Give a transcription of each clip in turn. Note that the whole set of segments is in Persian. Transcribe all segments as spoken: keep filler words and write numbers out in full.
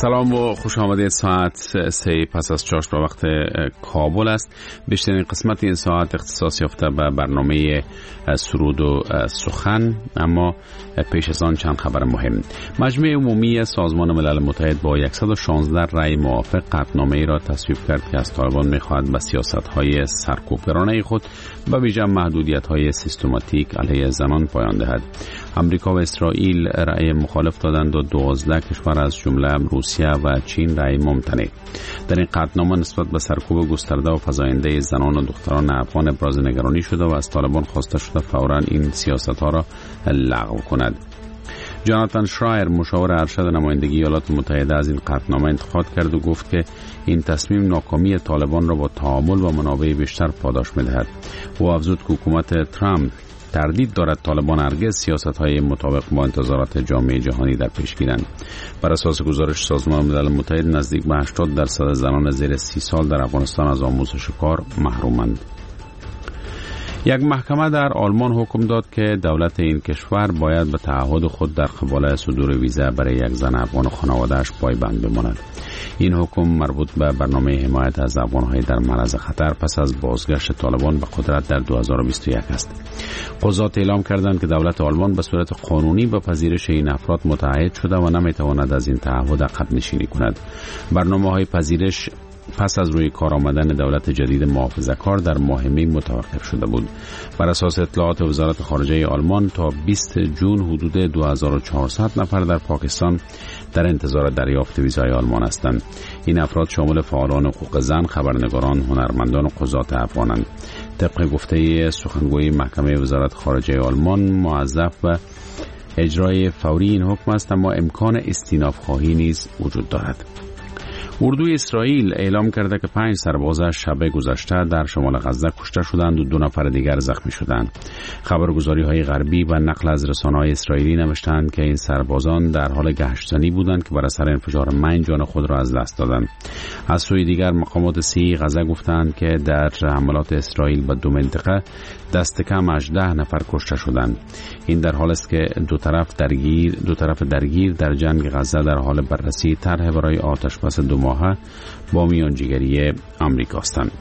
سلام و خوش آمدید. ساعت سه پس از چاشت با وقت کابل است. بیشترین قسمت این ساعت اختصاص یافته به برنامه سرود و سخن، اما پیش از آن چند خبر مهم. مجمع عمومی سازمان ملل متحد با صد و شانزده رأی موافق قطعنامه‌ای را تصویب کرد که از طالبان می‌خواهد به سیاست‌های سرکوبگرانه خود به ویژه محدودیت‌های سیستماتیک علیه زنان پایان دهد. امریکا و اسرائیل رأی مخالف دادند و دوازده کشور از جمله روسیه و چین رأی ممتنع. در این قطعنامه نسبت به سرکوب گسترده و فزاینده زنان و دختران افغان ابراز نگرانی شده و از طالبان خواسته شده فوراً این سیاست‌ها را لغو کند. جاناتان شرایر، مشاور ارشد نمایندگی ایالات متحده، از این قطعنامه انتقاد کرد و گفت که این تصمیم ناکامی طالبان را با تعامل و منابع بیشتر پاداش می‌دهد. او افزود که حکومت ترامپ تردید دارد طالبان هرگز سیاست‌های مطابق با انتظارات جامعه جهانی در پیش گیرند. بر اساس گزارش سازمان ملل متحد نزدیک به هشتاد درصد زنان زیر سی سال در افغانستان از آموزش کار محرومند. یک محکمه در آلمان حکم داد که دولت این کشور باید به تعهد خود در قبال صدور ویزا برای یک زن افغان و خانواده‌اش پایبند بماند. این حکم مربوط به برنامه حمایت از افغان‌های در معرض خطر پس از بازگشت طالبان به قدرت در دو هزار و بیست و یک است. قضات اعلام کردند که دولت آلمان به صورت قانونی به پذیرش این افراد متعهد شده و نمی‌تواند از این تعهد عقب نشینی کند. برنامه‌های پذیرش پس از روی کار آمدن دولت جدید محافظه‌کار در ماه می متوقف شده بود. بر اساس اطلاعات وزارت خارجه آلمان تا بیست جون حدود دو هزار و چهارصد نفر در پاکستان در انتظار دریافت ویزای آلمان هستند. این افراد شامل فعالان حقوق زن، خبرنگاران، هنرمندان و قضات افغانند. طبق گفته سخنگوی محکمه وزارت خارجه آلمان، موظف به اجرای فوری این حکم است، اما امکان استیناف خواهی نیز وجود دارد. اردوی اسرائیل اعلام کرده که پنج سربازش شب گذشته در شمال غزه کشته شدند و دو نفر دیگر زخمی شدند. خبرگزاری‌های غربی و نقل از رسانه‌های اسرائیلی نوشتند که این سربازان در حال گشتزنی بودند که بر اثر انفجار مین جان خود را از دست دادند. از سوی دیگر مقامات سی غزه گفتند که در حملات اسرائیل به دو منطقه دست کم هجده نفر کشته شدند. این در حالی است که دو طرف درگیر دو طرف درگیر در جنگ غزه در حال بررسی طرح برای آتشبس دو ماهه با میانجیگری آمریکا هستند.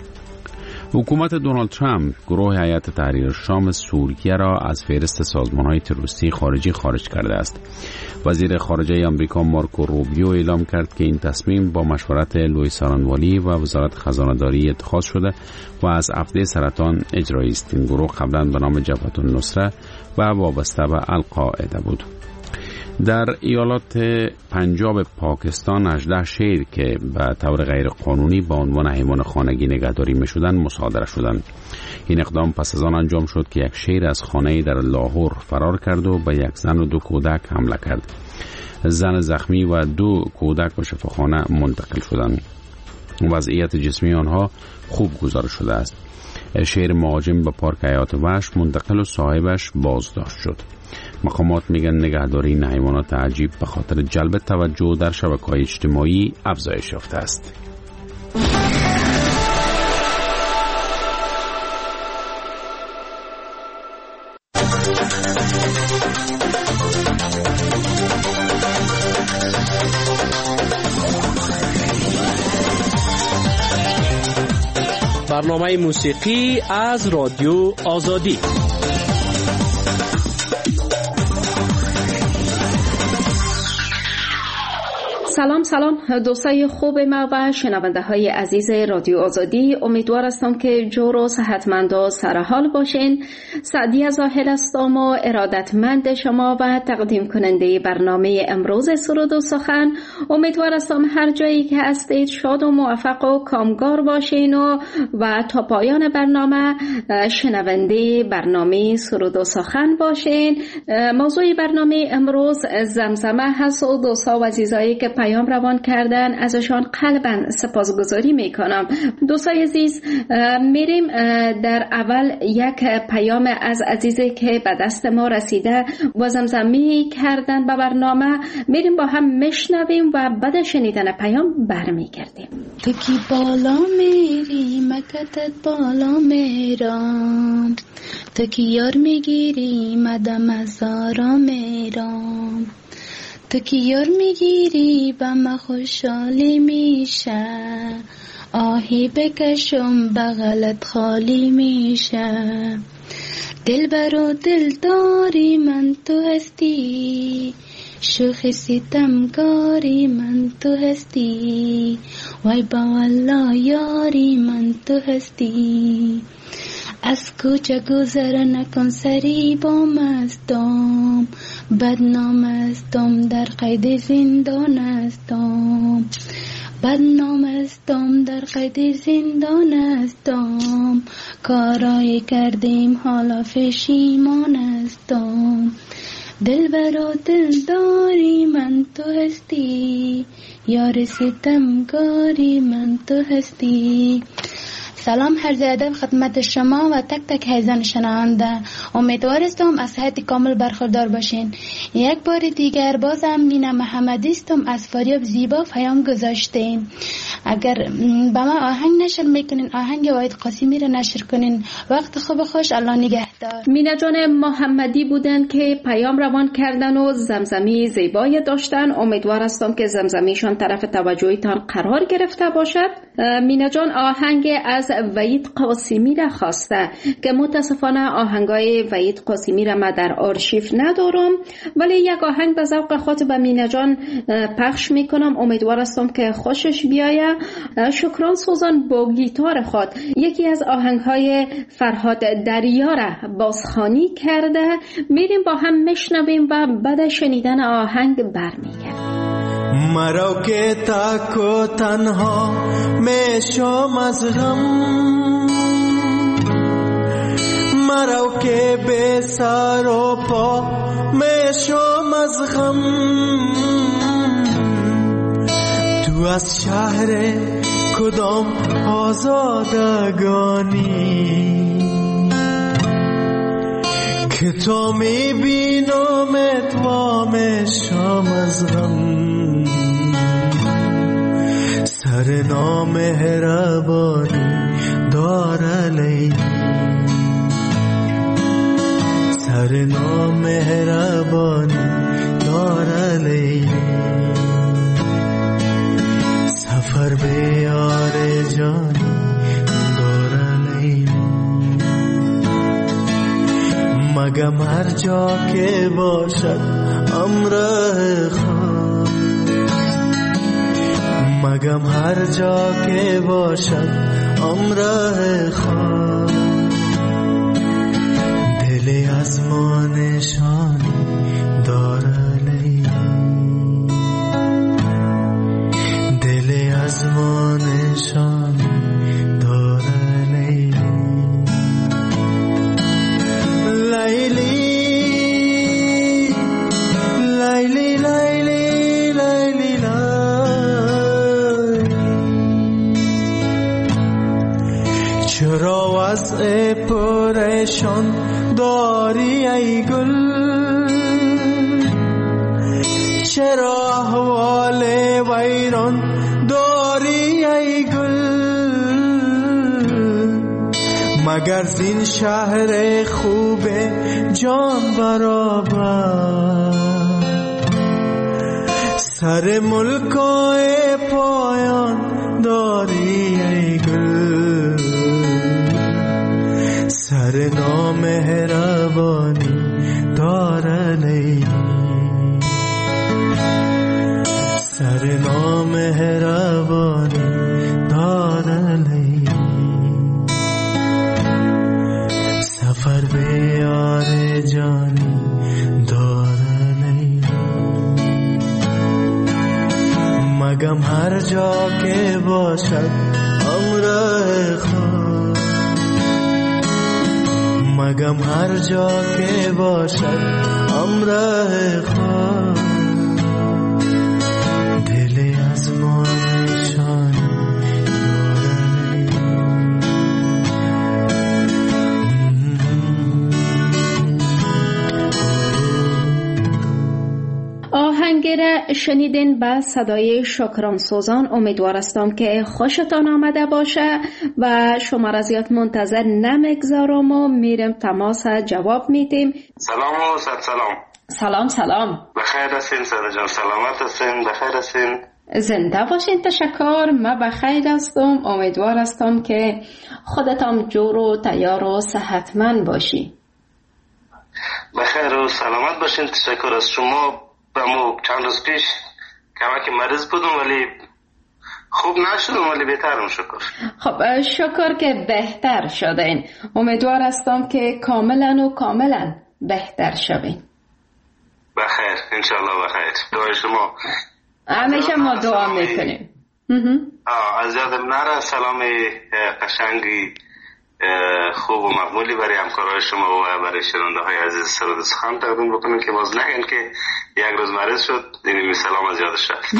حکومت دونالد ترامپ گروه هیئت تحریر شام سوریه را از فهرست سازمان‌های تروریستی خارجی خارج کرده است. وزیر خارجه آمریکا مارکو روبیو اعلام کرد که این تصمیم با مشورت لوئیس آرانوالی و وزارت خزانه‌داری اتخاذ شده و از هفته سرطان اجرایی است. این گروه قبلا به نام جبهة النصره و وابسته به القاعده بود. در ایالات پنجاب پاکستان هجده شیر که به طور غیر قانونی با عنوان حیوان خانگی نگهداری می شدند مصادره شدند. این اقدام پس از آن انجام شد که یک شیر از خانه‌ای در لاهور فرار کرد و به یک زن و دو کودک حمله کرد. زن زخمی و دو کودک به شفاخانه منتقل شدند. وضعیت جسمی آنها خوب گزارش شده است. شیر مهاجم به پارک حیات وحش منتقل و صاحبش بازداشت شد. مقامات میگن نگهداری این حیوانات عجیب به خاطر جلب توجه در شبکه‌های اجتماعی افزایش یافته است. برنامه موسیقی از رادیو آزادی. سلام سلام دوستای خوب ما و شنونده های عزیز رادیو آزادی، امیدوار هستم که جور و صحتمند و سرحال باشین. سعدیه زاهد هستم و ارادتمند شما و تقدیم کننده برنامه امروز سرود و سخن. امیدوار هستم هر جایی که هستید شاد و موفق و کامگار باشین و و تا پایان برنامه شنونده برنامه سرود و سخن باشین. موضوع برنامه امروز زمزمه هست و دوستا و عزیزایی که پیام روان کردن ازشان قلباً سپاسگزاری میکنم. دوستای عزیز، میریم در اول یک پیام از عزیزی که به دست ما رسیده و زمزمه کردن به برنامه، میریم با هم میشنویم و بعد شنیدن پیام برمیگردیم. تو کی بالا میری مکتت بالا میرم، تو کی یار میگیری مدم از آرا میرم، تو که یار میگیری با ما خوشحالی میشه، آهی بکشم بغلت خالی میشه. دل برو دل داری من تو هستی، شوخی ستمگاری من تو هستی، وای با والله یاری من تو هستی. از کوچه گذر نکن سری با مستم، بدنام استم در قید زندان استم، بدنام استم در قید زندان استم. کارایی کردیم حالا پشیمان استم. دل برا دل داری من تو هستی، یار ستمگاری من تو هستی. سلام عرض ادب خدمت شما و تک تک حیزان شنونده. امیدوارستم از صحت کامل برخوردار باشین. یک بار دیگر بازم مینا محمدی استم از فاریاب زیبا پیام گذاشتین. اگر با ما آهنگ نشر میکنین آهنگ وحید قاسمی رو نشر کنین. وقت خوب خوش، الله نگهدار. مینا جان محمدی بودن که پیام روان کردن و زمزمی زیبایی داشتن. امیدوار هستم که زمزمیشان طرف توجهتان قرار گرفته باشد. مینا جان آهنگ از وحید قاسمی را خواسته که متاسفانه آهنگای وحید قاسمی را من در آرشیو ندارم، ولی یک آهنگ به ذوق خود به مینا جان پخش میکنم. امیدوار هستم که خوشش بیایه. شکران سوزان با گیتار خود یکی از آهنگهای فرهاد دریا را بازخوانی کرده. میریم با هم میشنویم و بعد شنیدن آهنگ برمیگردیم. مرا که تک و تنها میشم از غم، مرا که به سر و پا میشم از غم. تو از شهر کدام آزادگانی که تو میبینمت و میشم از غم. سر نامهربانی دار لیلی، سر نامهربانی دار لیلی. سفر به یار جانی دار لیلی، مگم هر جا که باشد امره خواست، مگم هر جا که باشد امره خواست. دل از ما نشانی داره لیلی، دل از ما نشانی داره لیلی. لیلی لیلی لیلی لیلی لیلی. چرا وضع پریشان داری ای گل، چرا احوال ویران داری ای گل. مگر زین شهر خوب جان برابر سر ملکای پایان داری ای گل. سر نامهربانی دار لیلی، سر نامهربانی دار لیلی. سفر به یار جانی دار لیلی، مگم هر جا که باشد امره خواست، مگم هر جا که باشد امره خواست. دل از ما نشانی آهنگ را شنیدین به صدای شکران سوزان. امیدوار هستم که خوشتان آمده باشه و شما را زیاد منتظر نمیگذارم و میرم تماس جواب میدیم. سلام و صد سلام. سلام سلام. بخیر هستین ساده جان؟ سلامت هستین؟ بخیر هستین؟ زنده باشین. تشکر. من بخیر هستم. امیدوار هستم که خودتان جور و تیار و صحتمند باشی. بخیر و سلامت باشین. تشکر از شما. به ما چند روز پیش کمک مریض بودم ولی خوب نشدم ولی بهترم شکر. خب شکر که بهتر شدین. امیدوار هستم که کاملا و کاملا بهتر شوین. بخیر انشالله. بخیر. دعای شما. همیشه ما دعا میکنیم. از یادم نره سلام قشنگی خوب و مقبولی برای همکارای شما و برای شنونده های عزیز سرود سخن تقدیم بکنیم که باز نگن که یک روز مریض شد اینی سلام از یادش رفت.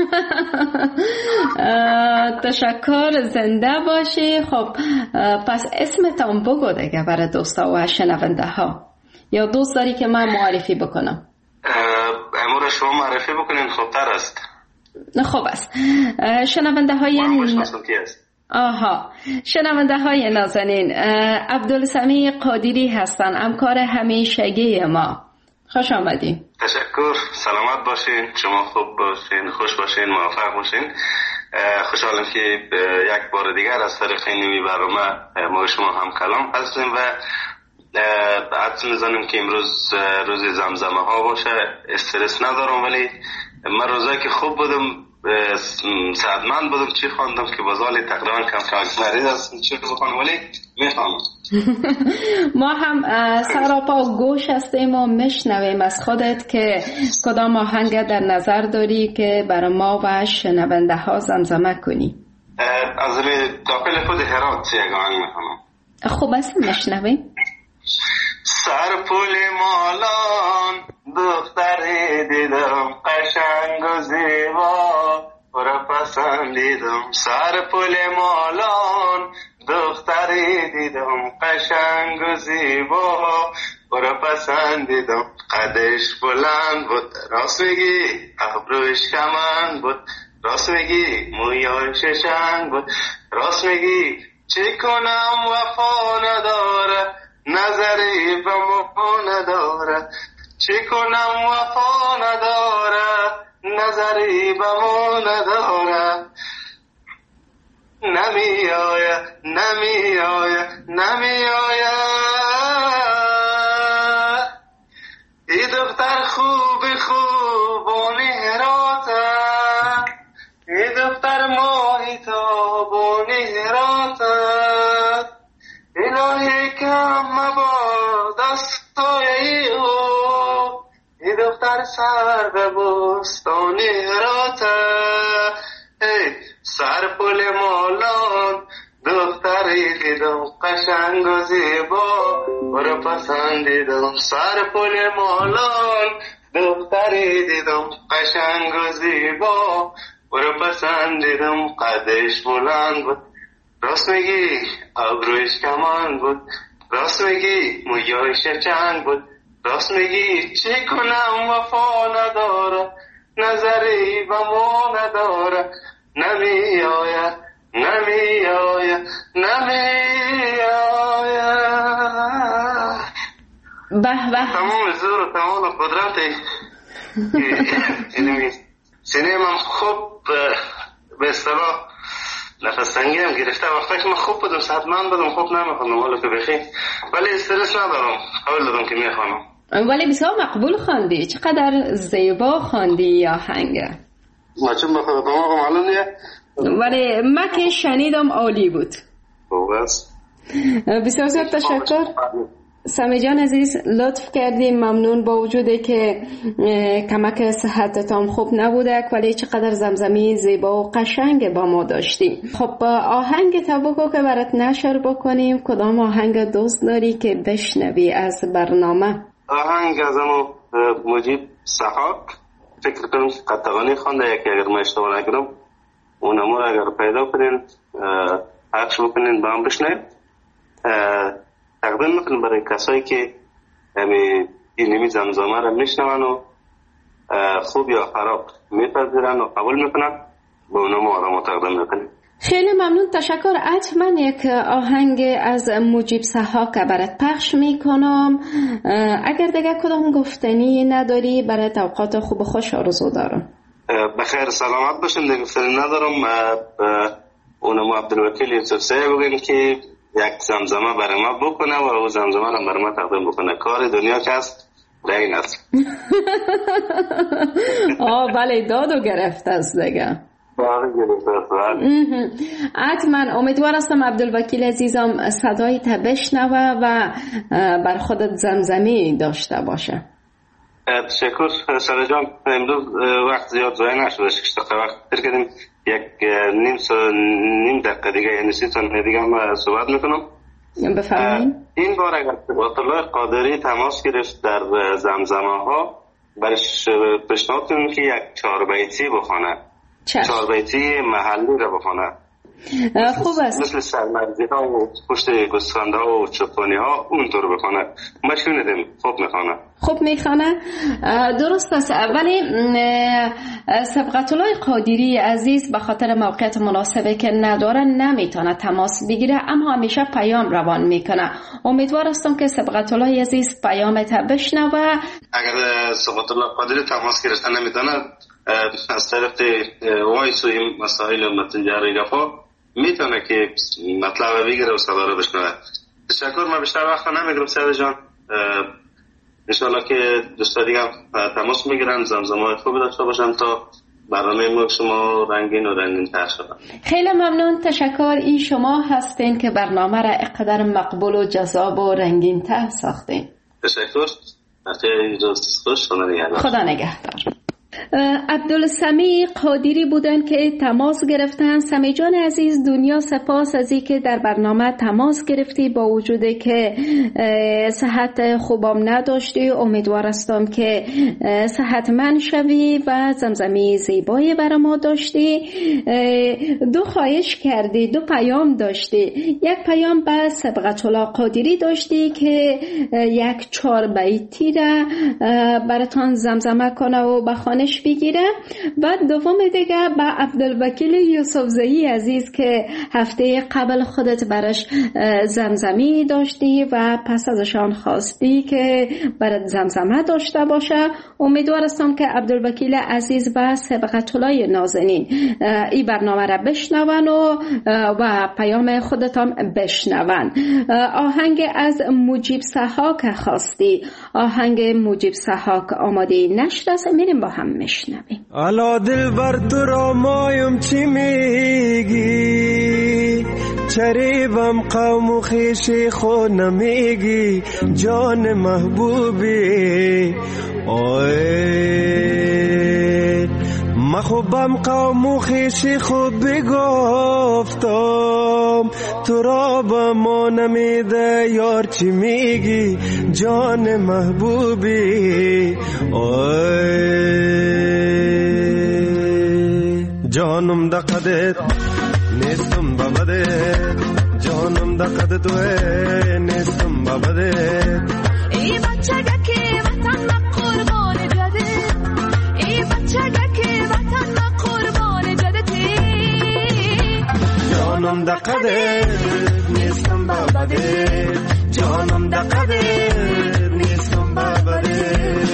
تشکر. زنده باشی. خب پس اسمتان بگو دیگه برای دوستا و شنونده ها، یا دوست داری که من معرفی بکنم؟ امور شما معرفی بکنین خوبتر است. خوب است. شنونده های آها شنونده های نازنین، عبدالسمیع قادری هستن، همکار همیشگی ما. خوش آمدین. تشکر. سلامت باشین. شما خوب باشین، خوش باشین، موفق باشین. خوشحالم که یک بار دیگر از طریق این برنامه ما شما هم کلام هستیم و حدس میزنیم که امروز روز زمزمه ها باشه. استرس ندارم ولی من روزایی که خوب بودم سعدمند بودم چی خواندم که بازالی تقریبا کم کم مریض هستم چی بخوانم ولی میخوانم. ما هم سراپا گوش هستیم و میشنویم از خودت که کدام آهنگ در نظر داری که برای ما و شنونده ها زمزمه کنی. از روی داخل خود هرات یک آهنگ میخوانم. خوب است میشنویم. سرپول مالان دختری دیدم قشنگ و زیبا برا پسندیدم. سرپول مالان دختری دیدم قشنگ و زیبا برا پسندیدم. قدش بلند بود راست میگی، ابروش کمند بود راست میگی، مویاش شنگ بود راست میگی. چه کنم وفا نداره نظری به ما نداره، چی کنم وفا نداره نظری به ما نداره. نمی آیه نمی آیه نمی آیه ای دختر خوب خوب و نهراته، ای دختر ماهی تاب و نهراته. الهی کم مباد دستای او ای دختر سر به بستان هراته. ای سر پل مالان دختری دیدم قشنگ و زیبا برا پسندیدم. سر پل مالان دختری دیدم قشنگ و زیبا برا پسندیدم. قدش بلند بود راست میگی، ابروش کمان بود راست میگی، مویاش چنگ بود راست میگی. چی کنم وفا نداره نظری به ما نداره. نمی آید نمی آید نمی آید. به به. تمام زور و تمام قدرت سینه من خوب به اصطلاح نفس تنگی هم گرفته. وقتی که من خوب بودم صحتمند بودم خوب نمیخوانم حالا که بخیر ولی استرس ندارم. قول دادم که میخوانم. ولی بسیار مقبول خواندی. چقدر زیبا خواندی آهنگ. ما چون بخواه دماغم معلوم نیه ولی من که شنیدم عالی بود. خوب است. بسیار زیاد تشکر. سمی جان عزیز لطف کردیم. ممنون. با وجودی که کمک صحتتان خوب نبوده ولی چقدر زمزمی زیبا و قشنگ با ما داشتیم. خب آهنگ تا بگو که برات نشر بکنیم. کدام آهنگ دوست داری که بشنوی از برنامه؟ آهنگ از امو مجیب سحاک فکر کنم که قطعانی خونده یکی اگر ما اشتباه نکنم اونمو اگر پیدا کنین پخش بکنین با هم بشنویم. تقدیم میکنم برای کسایی که این نمی زمزمه را میشنون و خوب یا خراب میپذیرن و قبول میکنن با اونم آرام تقدیم میکنیم. خیلی ممنون، تشکر. حتما یک آهنگ از مجیب سحاک برات پخش میکنم. اگر دیگه کدام گفتنی نداری برای اوقات خوب و خوش آرزو دارم. بخیر سلامت باشین. دیگه گفتنی ندارم. اونم عبدالوکیل یوسف سعی بگیم که یک زمزمه برای ما بکنه و او زمزمه رو برای ما تقدیم بکنه. کار دنیا که هست در این است. آه بله، دادو گرفت است دیگه. حتما امیدوار هستم عبدالوکیل عزیزم صدای تا بشنوه و بر خودت زمزمی داشته باشه. تشکر ساله جان. امروز وقت زیاد ضایع نشده، شش دقیقه وقت تر کردیم. یک نیم سا نیم دقیقه دیگه یعنی سی ثانیه دیگه هم صحبت میکنم. بفرمایید. این بار اگر صفات الله قادری تماس گرفت در زمزمه ها، برش پیشنهاد کنیم که یک چهار بیتی بخونه. چهار بیتی محلی رو بخونه. خوب است. مثل سرمرزی ها و پشت گسترانده ها و چپانی ها اونطور بخونه. ما شنیدیم خوب میخونه. خوب میخونه. درست است. ولی صبغت الله قادری عزیز به خاطر موقعیت مناسبه که نداره نمیتونه تماس بگیره، اما همیشه پیام روان میکنه. امیدوار هستم که صبغت الله عزیز پیامت بشنوه. اگر صبغت الله قادری تماس گرفته نمیتونه، از طرف وایس و این مسائل متنجاری گفا میتونه که مطلب بگیره و صدا رو بشنوه. تشکر. ما بیشتر وقت نمیگیرم سعید جان. انشاءالله که دوستا دیگه تماس میگیرن، زمزمه خوبی داشته باشن تا برنامه ما شما رنگین و رنگین تر شدن. خیلی ممنون، تشکر. این شما هستین که برنامه را اقدر مقبول و جذاب و رنگین تر ساختین. تشکر. خیلی روز خوش. خدا نگهدار. عبدالسمیع قادری بودن که تماس گرفتن. سمی جان عزیز، دنیا سپاس از اینکه در برنامه تماس گرفتی با وجودی که صحت خوبم نداشتی. امیدوار هستم که صحتمند شوی و زمزمه زیبایی برای ما داشتی. دو خواهش کردی، دو پیام داشتی. یک پیام به صبغت الله قادری داشتی که یک چهار بیتی را براتان زمزمه کنه و بخوانه بگیره، و دوم دیگه با عبدالوکیل یوسفزئی عزیز که هفته قبل خودت برش زمزمی داشتی و پس ازشان خواستی که برات زمزمه داشته باشه. امیدوار هستم که عبدالوکیل عزیز و صبغت الله نازنین این برنامه را بشنون و, و پیام خودتان بشنون. آهنگ از مجیب سحاک خواستی. آهنگ مجیب سحاک آماده نشد است، میریم با هم میشنویم. الا دل بر تو را مایم چی میگی، چریبم قوم و خیشی خود نمیگی، جان محبوبی آی مخوبم قوم و خیشی خود بگفتم، تو را با ما نمیده یار چی میگی، جان محبوبی آی جانم دقدت نیستم بابدت، جانم دقدت توه نیستم بابدت. ای بچه که وطن ما قربان جده، ای بچه که وطن ما قربان جده، جانم دقدت نیستم بابدت، جانم دقدت نیستم بابدت.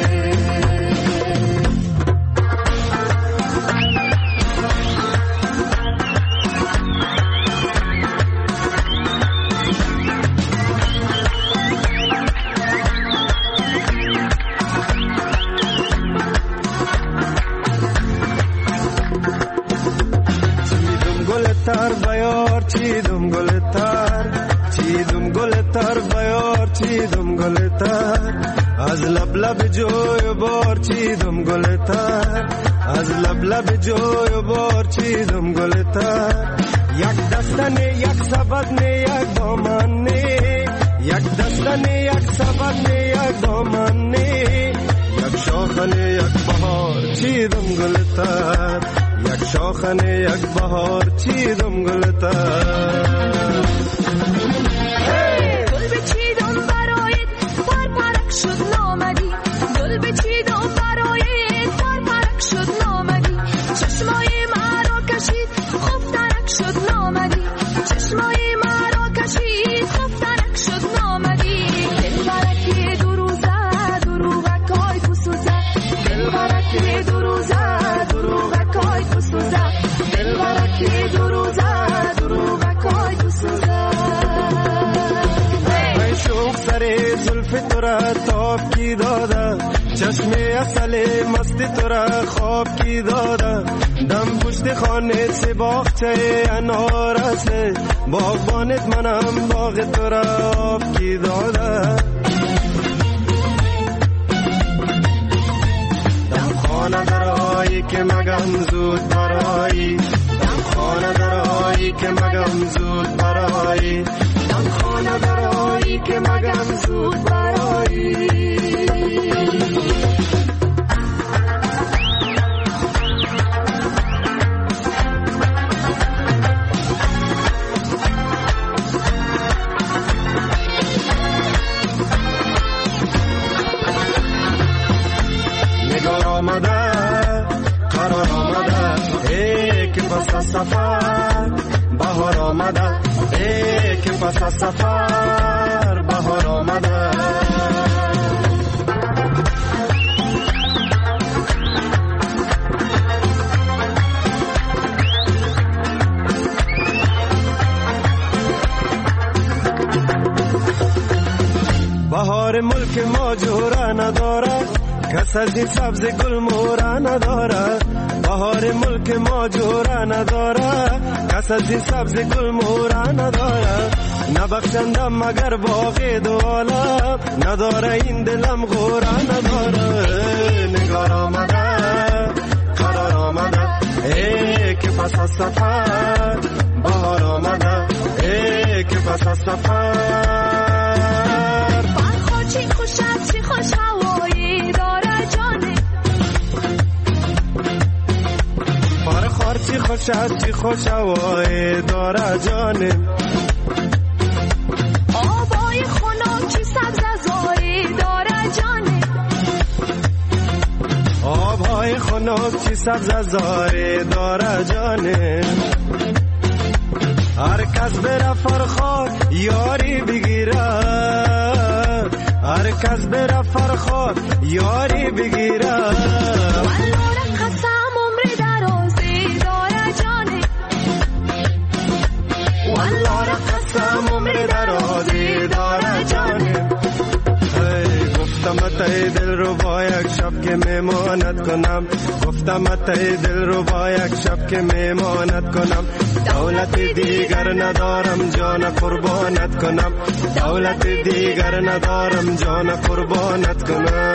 تر بیار چیدم گل تر، چیدم گل تر بیار چیدم گل تر، از لب لب جوی بار چیدم گل تر، از لب لب جوی بار چیدم گل تر. یک دستنه یک سبدنه یک دامنه، یک دستنه یک سبدنه یک دامنه، یک شاخنه یک بهار چیدم گل تر، یک شاخنه یک بهار چیدم گلتر. گل بچیدم برایت پر پرک شد نامدی، گل بچیدم برایت پر پرک شد نامدی، چشمای مرا کشید خوب ترک شد نامدی. آب کی داده چشم اصل مستی تو را خواب کی داده دم پشت خانه سی باغچه انارسه باغبانت منم باغ تو را آب کی داده دم خانه درایی که مگم زود برایی دم خانه درایی که مگم زود برایی دم خانه درایی که مگم زود برایی نگار آمده قرار آمده ای که پس از سفر بهار آمده ای که پس از سفر بهار آمده بهار ملک ما جوره نداره کس از این سبز گل موره نداره بهار ملک ما جوره نداره کس از این سبز گل موره نداره نبخشندم مگر باقی دو عالم نداره این دلم غوره نداره نگار آمده قرار آمده ای که پس از سفر بهار آمده ای که پس از سفر برخوا چی خوشت چی خوش هوایی داره جانه برخوار چی خوشت چی خوش هوایی داره جانه آبای خنک چی سبز زاری داره جانه آبهای خنک چی سبز زاری داره جانه هر کس بره فرخار یاری بگیره هر کس بره فرخار یاری بگیره والله قسم عمر درازی داره جانه والله قسم عمر درازی داره جانه گفتم اتای دل رو با یک شب که میمانت کنم گفتم اتای دل رو با یک شب که میمانت کنم دولت دیگر ندارم جان قربانت کنم دولت دیگر ندارم جان قربانت کنم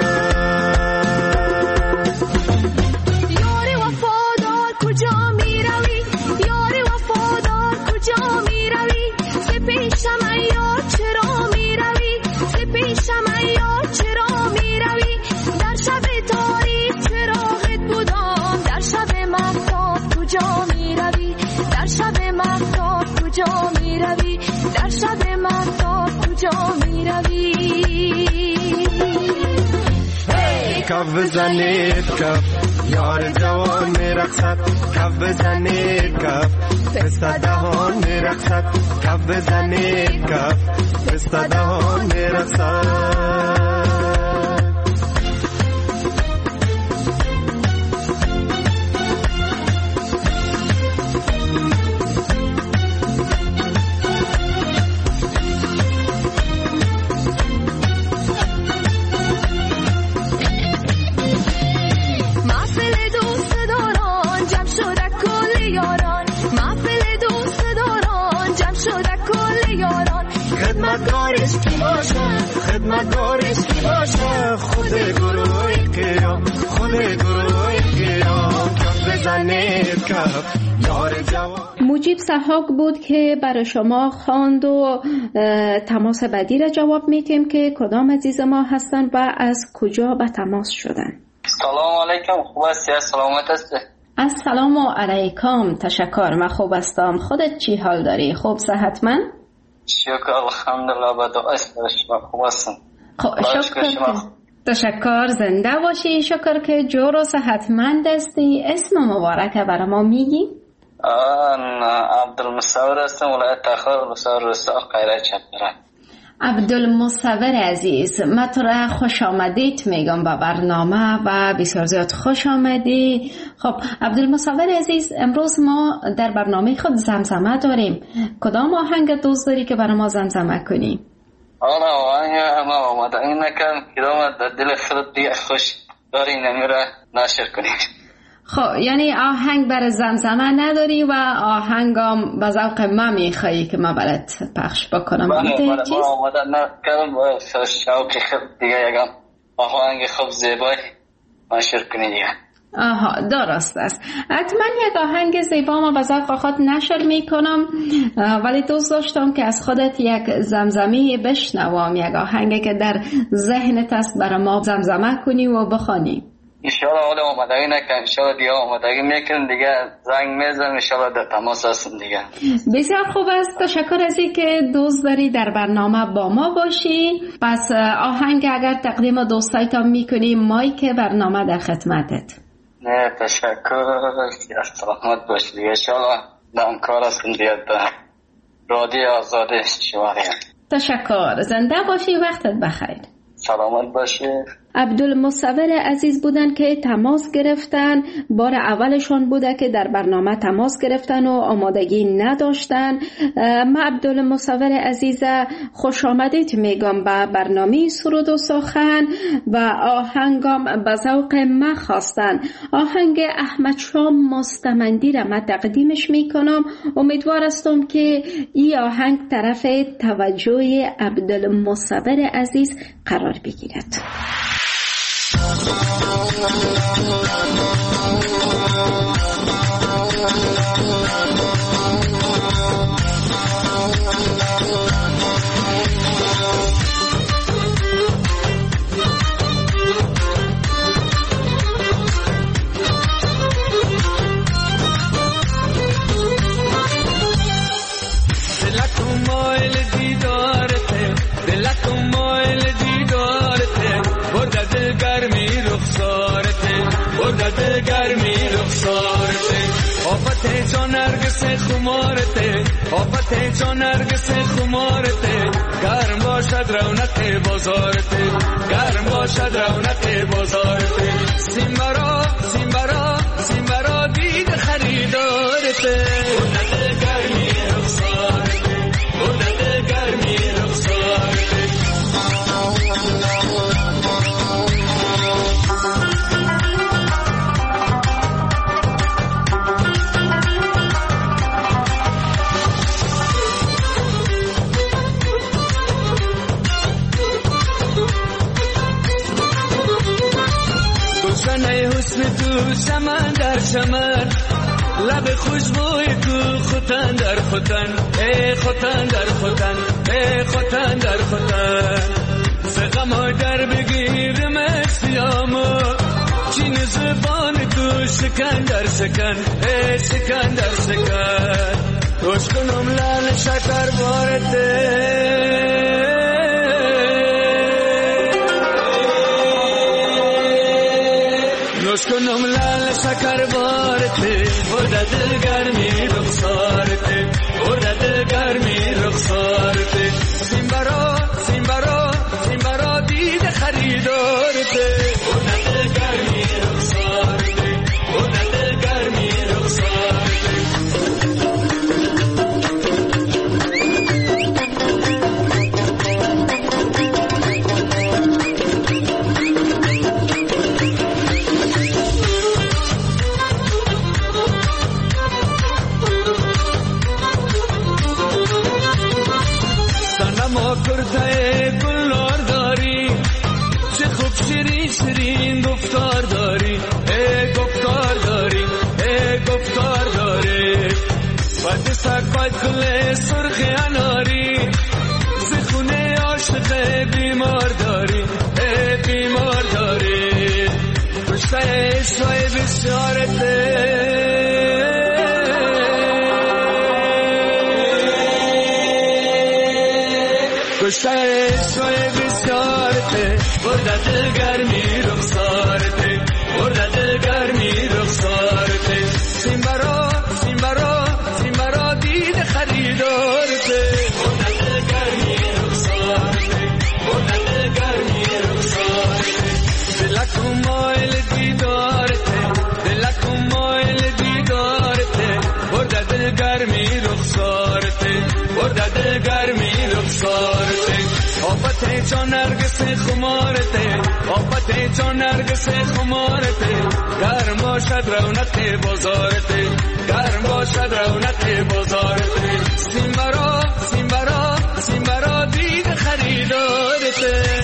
یاری وفادار کجا می روی یاری وفادار کجا می روی ز پیشم ایار چرا می روی ز پیشم ایار چرا می روی در شب تاریک چراغت بودم در شب مهتاب کجا می روی در شب مهتاب کجا می روی در شب مهتاب کجا می روی کف بزنید کف یار جوان میرقصد کف بزنید کف پسته دهان میرقصد کف بزنید کف پسته دهان میرقصد خدمتگارش کی باشه خدمتگارش کی باشه خود گروه قیام خود گروه قیام کف بزنید کف یار جوان. مجیب سحاق بود که برای شما خواند و تماس بعدی را جواب میتیم که کدام عزیز ما هستن و از کجا به تماس شدن. سلام علیکم، خوب هستی؟ سلامت هستی؟ السلام علیکم، تشکر، من خوب هستم. خودت چی حال داری؟ خوب صحتمند؟ شکر الحمدلله، با دعای شما خوب هستم. شکر تشکر، زنده باشی. شکر که جور و صحتمند هستی. اسم مبارک برای ما میگی؟ عبدالمصور هستم، ولایت تخار، مصور رسا قیره چپره. عبدالمصور عزیز، من تو را خوش آمدید میگم به برنامه و بسیار زیاد خوش آمدی. خب عبدالمصور عزیز، امروز ما در برنامه خود زمزمه داریم. کدام آهنگ دوست داری که برای ما زمزمه کنی؟ آره آهنگ ما آمده این نکن کدام در دل خود دیگه خوش داری نمیره نشر کنید. خب یعنی آهنگ برای زمزمه نداری و آهنگم به ذوق ما میخوایی که ما برات پخش بکنم؟ بله بله ما آمده نکردم با شوق خود دیگه یکم آهنگ خوب زیبای نشر کنید دیگه. آها درست است. حتما یک آهنگ زیبا ما به ذوق خود نشر میکنم، ولی دوست داشتم که از خودت یک زمزمه بشنوم، یک آهنگی که در ذهنت است برای ما زمزمه کنی و بخوانی. انشاءالله حالا آمدگی نکن، انشاءالله دیگه آمدگی میکنم دیگه زنگ میزنم، انشاءالله در تماس هستم دیگه. بسیار خوب است، تشکر از اینکه دوست داری در برنامه با ما باشی. پس آهنگ اگر تقدیم دوستایت میکنی مایک برنامه در خدمتت. نه تشکر، سلامت باش دیگه، انشاءالله دم کار هستم دیگه در رادیو آزادی شماره. تشکر، زنده باشی، وقتت بخیر. سلامت باشی. عبدالمصور عزیز بودن که تماس گرفتن، بار اولشون بوده که در برنامه تماس گرفتن و آمادگی نداشتن. ما عبدالمصور عزیز خوش آمدید میگم به برنامه سرود و سخن و آهنگم به ذوق ما خواستن. آهنگ احمد شاه مستمندی را من تقدیمش میکنم، امیدوار هستم که این آهنگ طرف توجه عبدالمصور عزیز قرار بگیرد. گرمی رخسارته آفت جان نرگس خمارته آفت جان نرگس خمارته گرم باشد رونق بازارته گرم باشد رونق بازارته سیمبرا سیمبرا سیمبرا دید خریدارته بردت گرمی رخسارته بردت گرمی رخسارته تو چمن در چمن لب خوشبوی تو خوتن در خوتن ای خوتن در خوتن ای خوتن در خوتن سقم در بگیرم سیامو چین زبان تو شکن در شکن ای شکن در شکن خوش کنم لال شکر بارته خوش کنم لال شکر بارته برده دل گرمی رخسارته برده دل گرمی رخسارته سیمبرا سیمبرا سیمبرا دید خریدارته برده دل گرمی رخسارته برده دل گرمی رخسارته شیرین گفتار داری ای گفتار داری ای گفتار داری بعد سکوت کل سرخ اناری زخونه عاشق بیمار داری ای بیمار داری کشته عشقای بسیارته کشته عشقای بسیارته برده دل گرمی رخسارته برده دل گرمی رخسارته سیمبرا سیمبرا سیمبرا دید خریدارته برده دل گرمی رخسارته برده دل گرمی رخسارته دلکم مایل دیدارته دلکم مایل دیدارته برده دل گرمی رخسارته برده دل گرمی رخسارته ته جان نرگس خمارته گرم باشد رونق بازارته گرم باشد رونق بازارته سیمبرا سیمبرا سیمبرا دید خریدارته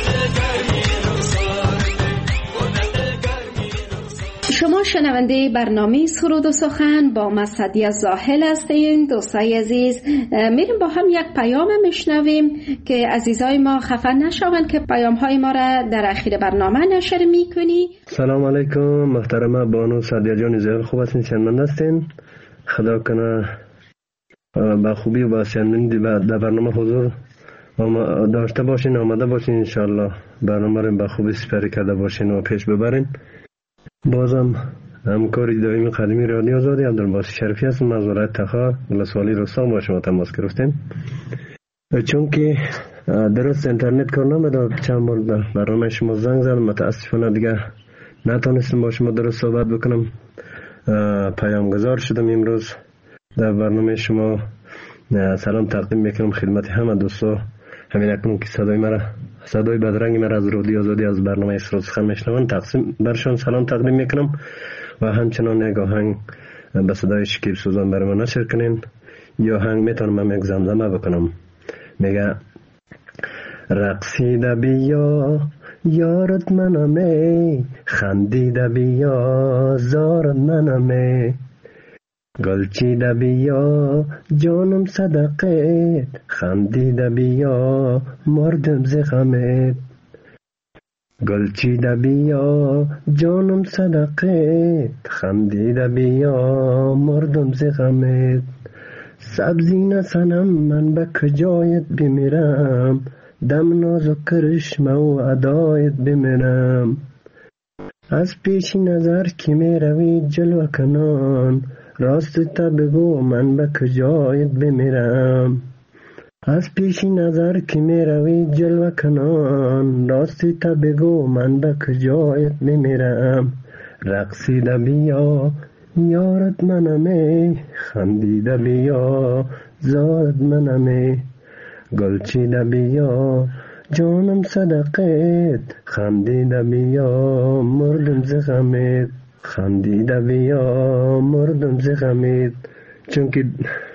شما شنونده برنامه سرود و سخن با مصدی از زاحل هستین. دوستای عزیز، میریم با هم یک پیام میشنویم که عزیزای ما خفه نشوند که پیام های ما را در اخیر برنامه نشر میکنی. سلام علیکم محترمه بانو سعدیه جان زاحل، خوب هستین؟ شنونده هستین؟ خدا کنه با خوبی و با شنوندی در برنامه حضور داشته باشین، آمده باشین، انشالله برنامه رو با خوبی سپری کرده باشین و پیش ببرین. بازم همکاری دائمی قدیمی رادیو آزادی عبدالباسط شریفی هستم از ولایت تخار ولسوالی رستم با شما تماس گرفتیم. چون که درست اینترنت کار نمی‌کنه چند بار برنامه شما زنگ زدم، متاسفانه دیگه نتونستم با شما درست صحبت بکنم. پیام گذار شدم امروز در برنامه شما. سلام تقدیم میکنم خدمت همه دوستا. همین اکنون که صدای مرا صدای بدرنگ مرا از رادیو آزادی از برنامه سرود سخن میشنوند تقسیم برشان سلام تقدیم میکنم و همچنان یک آهنگ به صدای شکیب سوزان برای ما نشر کنین. یا آهنگ میتونم من یک زمزمه بکنم، میگه رقصیده بیا یارت منمه، خندیده بیا زارت منمه، گلچیده بیا جانم صدقه، خندیده بیا مردم ز غمت، گلچیده بیا جانم صدقه، خندیده بیا مردم ز غمت، سبزی نسنم من به کجایت بمیرم، دم ناز و کرشمه و ادایت بمیرم، از پیش نظر که می روی جلوه کنان، راست تا بگو من به کجایت بمیرم، از پیش نظر که می روی جلوه کنان، راست تا بگو من به کجایت بمیرم، رقصیده بیا یارت منمه، خندیده بیا زارت منمه، گلچیده بیا جانم صدقت، خندیده بیا مردم ز غمت، خندیده بیا مردم ز غمت. چون که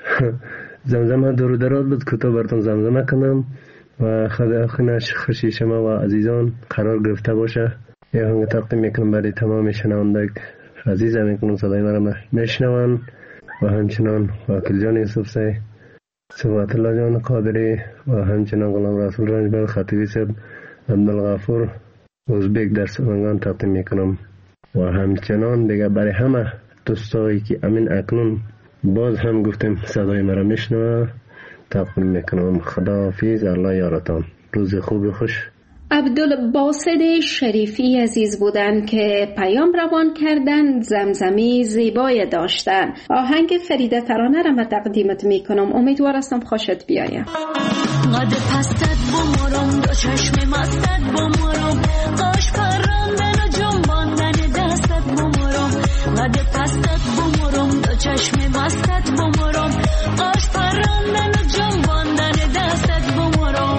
زمزمه دور دراز بود که تو براتون زمزمه کنم و خدا خنش خوشی شما و عزیزان قرار گرفته باشه. یه هنگ تقدیم میکنم برای تمام شنونده عزیز هم میکنم صدای مرا میشنون و همچنان واکل جان یوسف سی، صفات الله جان قادری و همچنان غلام رسول رنجبر خطیبی صاحب، عبدالغفور ازبک در سرنگان تقدیم میکنم و همچنان دیگه برای همه دوستایی که امین اکنون باز هم گفتیم صدای مرا میشنوه تقدیم میکنم. خداحافظ، الله یارتان، روز خوب خوش. عبدالباسط شریفی عزیز بودن که پیام روان کردن، زمزمی زیبای داشتن. آهنگ فریده ترانه را من تقدیمت میکنم، امیدوار هستم خوشت بیایم. قد پستت بمرم دو چشم مستت بمرم، قاش پراندن و جنباندن دستت بمرم، قد پستت بمرم دو چشم مستت بمرم، قاش پراندن و جنباندن دستت بمرم.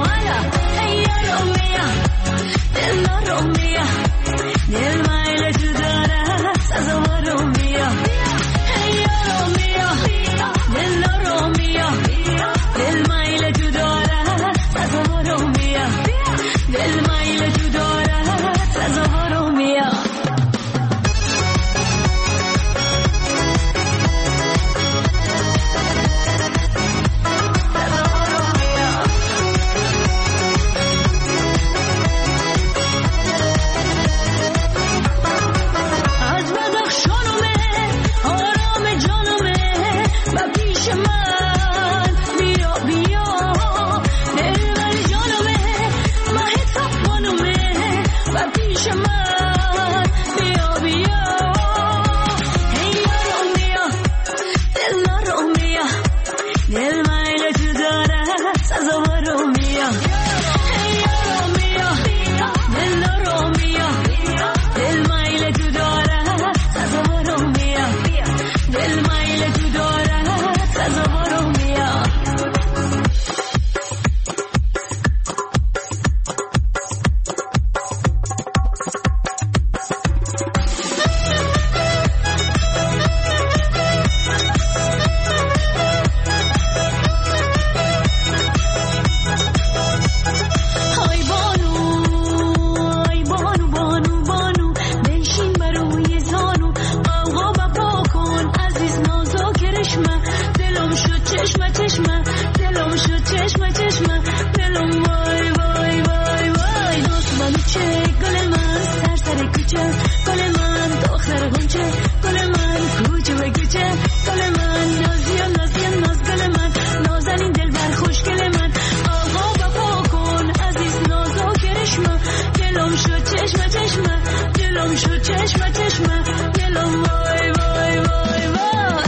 Romia, nel mare giudara, sazo Romia, hey Romia, nel Romia, nel mare giudara, sazo Romia, nel mare giudara, sazo Romia. دلم شد چشمه چشمه دلم وای وای وای وای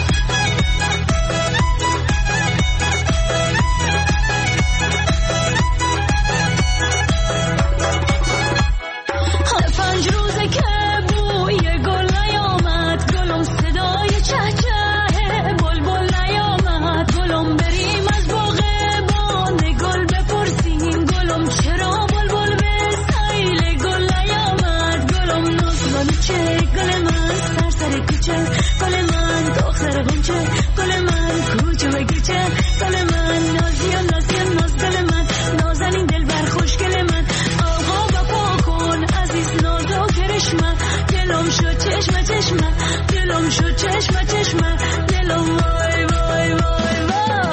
پنج روزه که بوی گل نیامد گلم صدای چه چه بلبل نیامد گلم بریم از باغبان گل بپرسیم گلم چرا بلبل به سیل گل نیامد گلم نازلانه چه گل من سر سر کوچه گل من دختر غنچه گل من کوچه و گوچه گل من نازی و نازی و ناز گل من نازنین دل بر خوش گل من آقا بپا کن عزیز نازو کرشمه دلم شد چشمه چشمه دلم شد چشمه چشمه دلم وای وای وای وای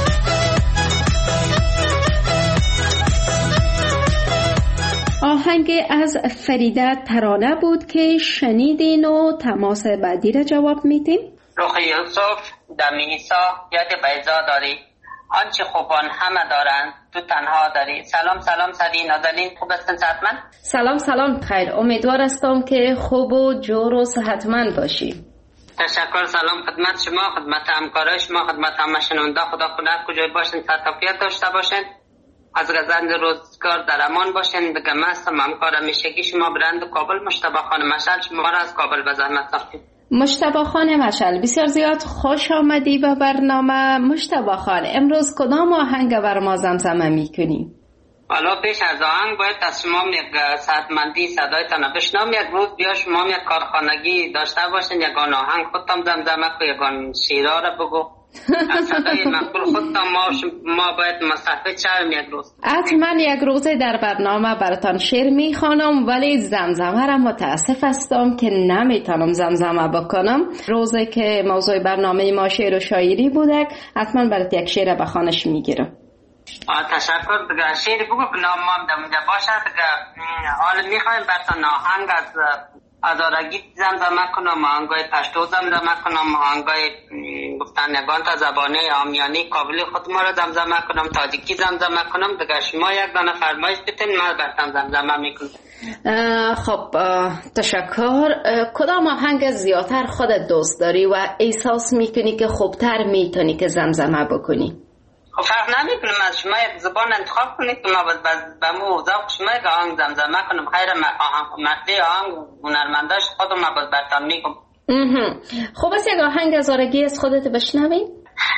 آهنگ از فریده ترانه بود که شنیدین و تماس بعدی را جواب میدیم. رخ یوسف دمیسا یاد بیضا داری آنچه خوبان همه دارن تو تنها داری. سلام سلام سدی نازنین خوب هستن صحتمند؟ سلام سلام خیر امیدوار هستم که خوب و جور و صحتمند باشی. تشکر. سلام خدمت شما خدمت همکارای شما خدمت همه شنونده خدا خدا کجای باشین صحت داشته باشین از گزند روزگار در امان باشین. دیگه مستم همکار همیشگی شما برند کابل مجتبی خان مشعل شما را از کابل به زحمت رفتیم. مجتبی خان مشعل بسیار زیاد خوش آمدی به برنامه. مجتبی خان امروز کدام آهنگ بر ما زمزمه میکنی؟ حالا پیش از آهنگ باید از شما یک صحتمندی صدایتان بشنوم. یک روز بیا شما یک کارخانگی داشته باشین یگان آهنگ خودتان زمزمه کو یگان شیرا را بگو از صدای مقبول خودتان ما, ما باید مستفید شویم یک روز. حتما یک روز در برنامه براتان شعر میخوانم ولی زمزمه را متاسف هستم که نمیتونم زمزمه بکنم. روزی که موضوع برنامه ما شعر و شاعری بوده حتما برات یک شعر بخوانش میگیرم. تشکر. دیگه شعر بگو که نام ما در اونجا باشه. دیگه حالا میخوایم براتان آهنگ از ازارگی زمزمه کنم آهنگای پشتو زمزمه کنم آهنگای گفتن یگان تا زبانه آمیانی کابلی خود ما را زمزمه کنم تاجیکی زمزمه کنم. دیگه شما یک دانه فرمایش بتین من براتان زمزمه میکنم. خب تشکر. کدام آهنگ زیادتر خودت دوست داری و احساس میکنی که خوبتر میتونی که زمزمه بکنی؟ خب فرق نمیکنم از شما یک زبان انتخاب کنید که ما به مو ذوق شما یک آهنگ زمزمه کنم. خیر مطلع آهنگ هنرمنداش خودم ما باز برتان میگم. خب از یک آهنگ از آرگی از خودت بشنویم.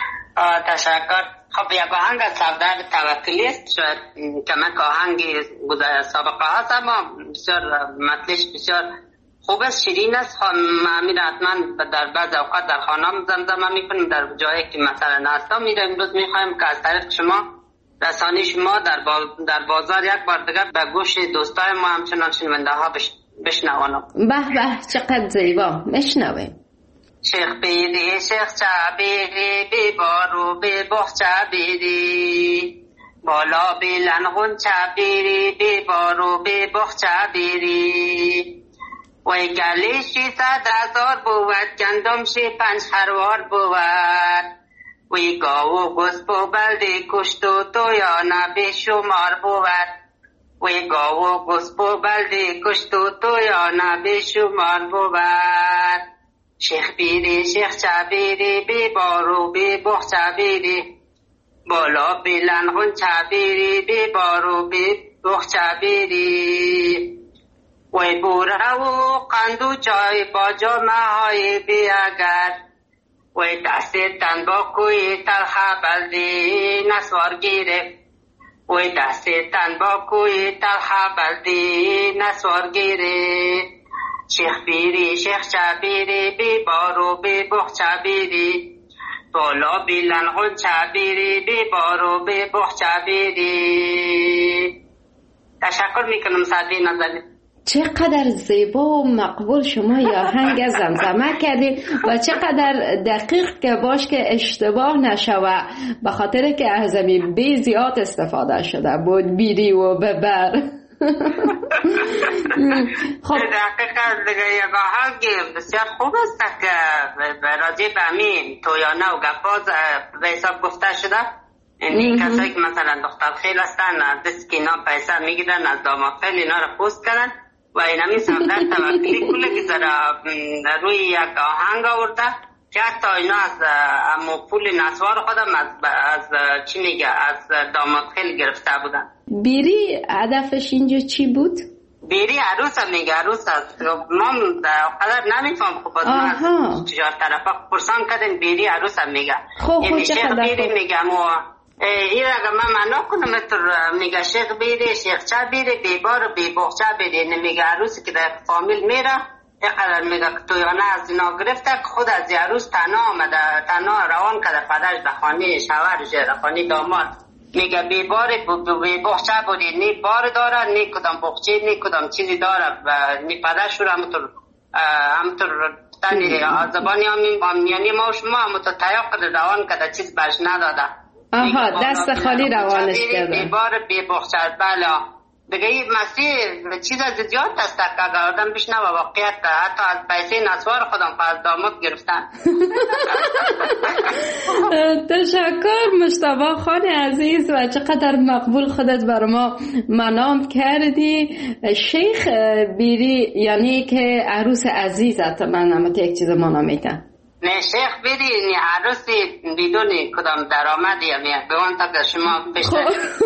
تشکر. خب یک آهنگ از سردار توکلی است شاید کمک آهنگی گذر سابقه هست اما بسیار مطلعش بسیار خوب است شیرین است. من حتما در بعض اوقات در خانه‌ام زمزمه میکنیم در جایی که مثلا هستم میره. امروز میخوایم که از طریق شما رسانی شما در, با... در بازار یک بار دیگر به گوش دوستای ما همچنان شنونده ها بش... بشنوانم. به به چقدر زیبا میشنویم. شیخ بیری شیخ چابیری بی بارو بی بخ چابیری بالا بیلن غن چابیری بی بارو بی بخ چابیری وی گلی شی صد هزار بود گندم شی پنج خروار بود وی گاو گسب و بلدی کشت و تو یا نبی شمار بود وی گاو گسب و بلدی کشت و تو یا نبی شمار بود. شیخ بیری شیخ چابیری بی بارو بی بخ چابیری بالا بیلنغون چابیری بی بارو بی بخ چابیری وی بوره و قندو چای با جامعه های بیاگر وی دست تن با کوی تلخه بلدی نسوار گیره وی دست تن با کوی تلخه بلدی نسوار گیره. شیخ بیری شیخ چابیری بی بارو بی بخ چابیری بالا بیلنغون چابیری بی بارو بی بخ چابیری. تشکر میکنم سعدی نازنین. چقدر زیبا و مقبول شما یا آهنگ زمزمه کردی و چقدر دقیق که باش که اشتباه نشوه به خاطر که از زمین بی زیاد استفاده شده بود بیری و ببر. خب دقیقا دیگه یک آهنگ بسیار خوب است که راجع به همین تویانه و گپاز به حساب گفته شده. این کسایی که مثلا دختر خیل هستن دست که اینا پیسه میگیرن از داماد خیل اینا را پوست کردن و این همین صفحه توکلی کله که زره روی یک آهنگ آورده که حتی اینا از امو پول نسوار خودم از, از چی میگه از داماد خیلی گرفته بودن. بیری هدفش اینجا چی بود؟ بیری عروس هم میگه عروس هست. ما قدر نمیفهم خب از چجار طرفا پرسان کردن بیری عروس هم میگه. خب خب چه شیخ بیری میگه مو این اگه من معنا کنم اتر میگه شیخ بیری شیخ چه بیری بیبار و بیبخچه بیری نمیگه عروسی که در فامیل میره اینقدر میگه که تویانه از اینا گرفته که خود از عروس تنها آمده تنها روان کرده پدرش در خانه شوهرش در خانه داماد میگه بیبار بیبخچه بودی نی بار داره نی کدام بخچه نی کدام چیزی داره و نی پدرش رو همونطور همونطور تنی زبانی آمیانی ما و شما همونطور تیاق کرده روان کرده چیز برش نداده. آها دست خالی روانش کرده بیبار بیبخچه بله دیگه این مسیح چیز از زیاد است که اگر آدم بشنه و واقعیت حتی از پیسه نسوار خودم از داماد گرفتن. تشکر مجتبی خان عزیز و چقدر مقبول خودت بر ما منام کردی. شیخ بیری یعنی که عروس عزیزت من هم یک چیز منام میدم. نه شیخ بیری نی عروسی بدون کدام درآمدی میاد به اون تا که شما بیشتر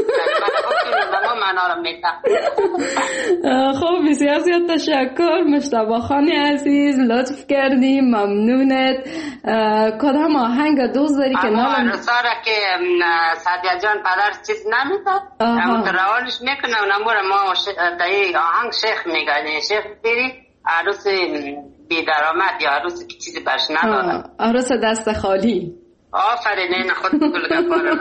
ما معنا رو میدم. خب بسیار زیاد تشکر مجتبی خان عزیز لطف کردی ممنونت. کدام آهنگ دوست داری که نام عروساره که سعدیه جان پدر چیز نمیداد اما روانش میکنه و نمور ما دایی آهنگ شیخ میگه شیخ بیری عروس بی درآمد یا عروسی که چیزی برش نداره عروس دست خالی. آفرین این خود کل گفاره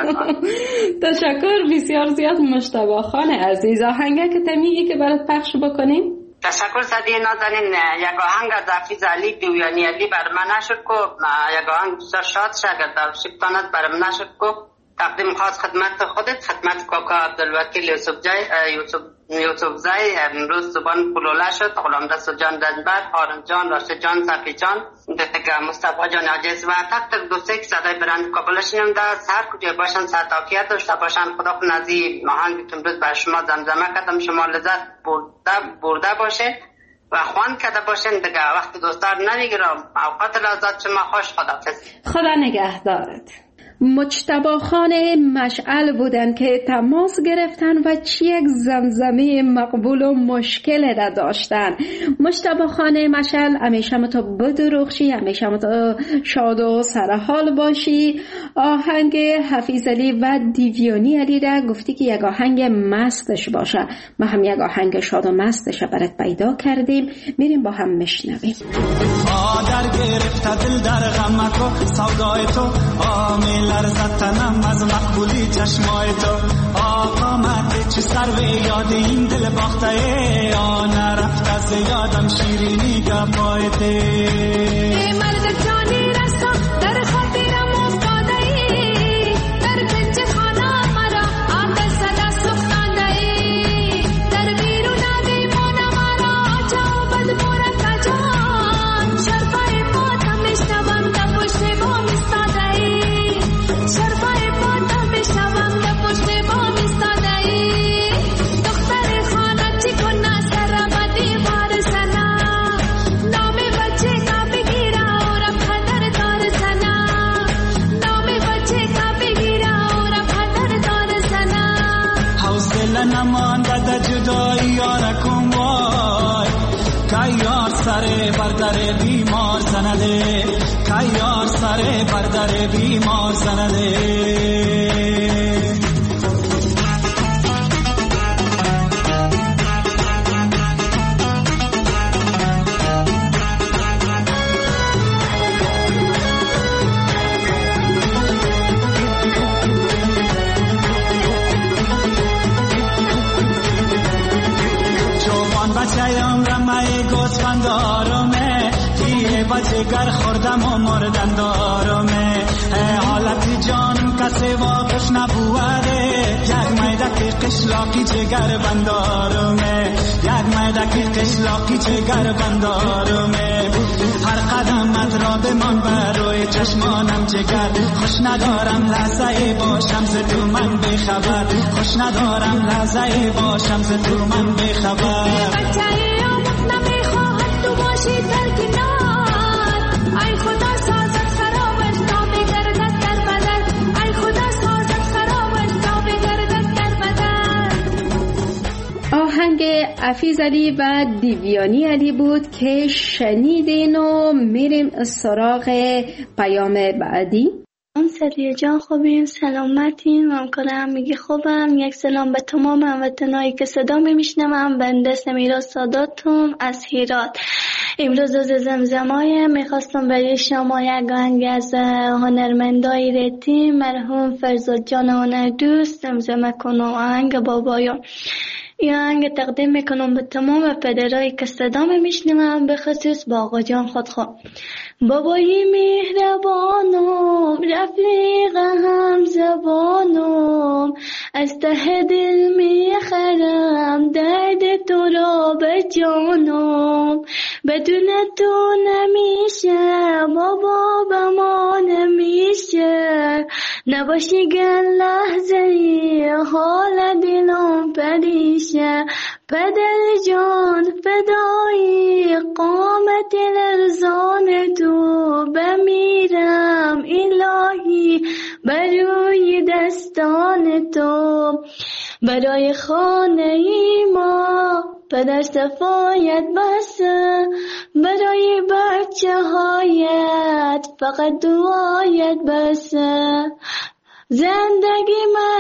تشکر بسیار زیاد مجتبی خان عزیز. آهنگه که تمیگی که برات پخش بکنیم. تشکر صدیه نازنین. یک آهنگ از حافظ علی دیویانی علی بر من نشد کو یک آهنگ بسیار شاد شگرد شبتانت بر من نشد کو تقدیم خاص خدمت خودت خدمت کاکا عبدالوکیل یوسف جای یوسف یوسف زای امروز زبان پلوله شد غلام دست جان دنبر هارون جان راشد جان صفی جان دیگه مصطفی جان عجیز و تک تک دوسته که صدای برند کابلش نمیده هر کجا باشن ساعتاکیت داشته باشن خدا کن از این آهنگ که امروز بر شما زمزمه کردم شما لذت برده برده باشین و خوان کرده باشین دیگه وقتی دوستار نمیگیرم اوقات لذت شما خوش خداحافظ. خدا نگهدارت. مجتبی خان مشعل بودن که تماس گرفتن و چی یک زمزمه مقبول و مشکل را داشتن. مجتبی خان مشعل همیشه متا بدرخشی همیشه متا شاد و سرحال باشی. آهنگ حفیظ علی و دیویانی علی را گفتی که یک آهنگ مستش باشه. ما هم یک آهنگ شاد و مستش برات پیدا کردیم میریم با هم میشنویم. آدر گرفت دل در غم تو سودای تو آمیل لرزد تنم از مقبولی چشمای تو آقا مده چه سر به یاد این دل باخته آن رفت از یادم شیرینی گپایته مرد جانی رسا در خاطرم افتاده ای در پنج خانه مرا آتش صدا سوختانده ای در بیرون بیمون مرا چاو بد مورد جان شرفای پاتم میشنوم در پشت بام ایستاده ای شرفای پاتم میشنوم در پشت بام ایستاده ای دختر خانه چی کنه سر به دیوار زنه نام بچه کا بگیره و رب خدر دار زنه نام بچه کا بگیره و رب خدر دار زنه حوصله نمانده در جدایی یارکم وای که یار سر بردر بیمار زنده که یار سر بردر بیمار زنده بچه‌ام رمه گوسفند آرامه دیه بچه گر خوردم و مردن دارمه حالت جانم کسی واقش نبوده یک میدک قشلاقی جگر بندارمه یک میدک قشلاقی جگر بندارمه هر قدمت را بمان بر روی چشمانم جگر خوش ندارم لحظه باشم ز تو من بخبر خوش ندارم لحظه باشم ز تو من بخبر بچه‌ام عفیز علی و دیویانی علی بود که شنیدین و میریم سراغ پیام بعدی. سریع جان خوبین، سلامتین، ممکنم میگی خوبم. یک سلام به تمام هموطنایی که صدا میشنوم. بنده سمیرا ساداتم از هرات. امروز روز زمزمای میخواستم برای شما یک آهنگ از هنرمندای ریتی مرحوم فرزاد جان هنر دوست زمزمه کنم. آهنگ بابایم. این آهنگ تقدیم میکنم به تمام پدرایی که صدا میشنوم، به خصوص با آقا جان خود خواه. بابایی مهربانم، رفیق هم زبانم، از ته دل میخرم درد تو را به جانم. بدون تو نمیشه بابا، به ما نمیشه، نباشی گل لحظه ای حال دلم پریشه. پدر جان فدایی قامت لرزان تو، بمیرم الهی بروی دستان تو. برای خانه ای ما پدر صفایت بسه، برای بچه هایت فقط دعایت بسه. زندگی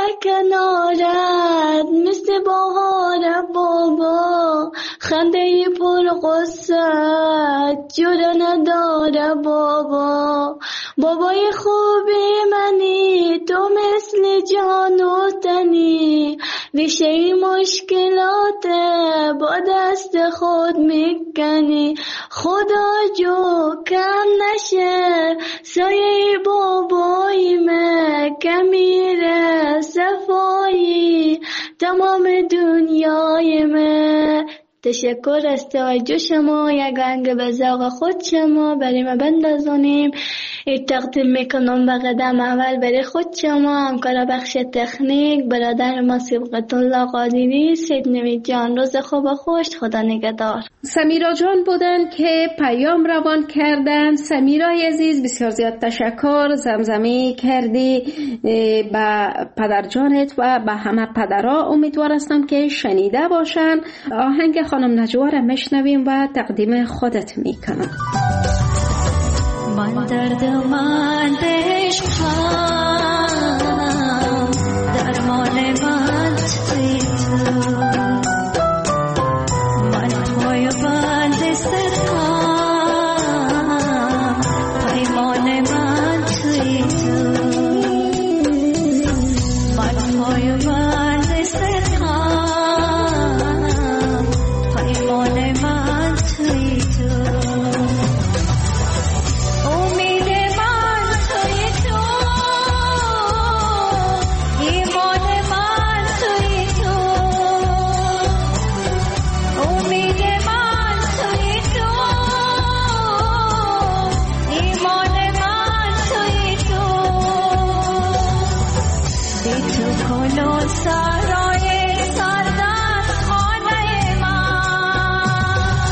مکنارت مثل بهار بابا، خنده پر غصه جوره نداره بابا. بابای خوبی منی تو، مثل جان و تنی، ریشه مشکلات با دست خود میکنی. خدا جو کم نشه سایه بابای من، کمیره صفایی تمام دنیای من. تشکر از توجه شما. یک آهنگ به ذوق خود شما برای ما بندازونیم. این تقدیم میکنم به قدم اول برای خود شما، همکار بخش تکنیک برادر ما صبغت الله قادری. سید نوید جان روز خوب و خوش، خدا نگهدار. سمیرا جان بودن که پیام روان کردن. سمیرای عزیز بسیار زیاد تشکر. زمزمه کردی به پدر جانت و به همه پدرها. امیدوار هستم که شنیده باشن. آهنگ خانم نجوا را میشنویم و تقدیم خودت میکنم. من درد من عشقم، درمان من توی تو، من پای بند صدقم، پیمان من توی تو، من پای بند صدقم، پیمان من توی تو. سرای سردست خانه من،